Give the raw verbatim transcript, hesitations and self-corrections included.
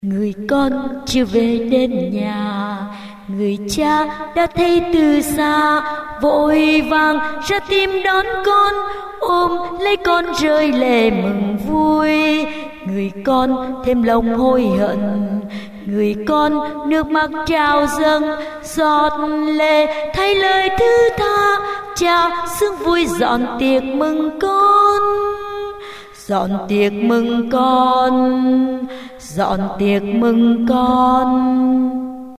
Người con chưa về đến nhà, người cha đã thấy từ xa, vội vàng ra tìm đón con, ôm lấy con rơi lệ mừng vui. Người con thêm lòng hối hận, người con nước mắt trào dâng, giọt lệ thay lời thứ tha. Cha sướng vui dọn tiệc mừng con, dọn tiệc mừng con, dọn tiệc mừng con.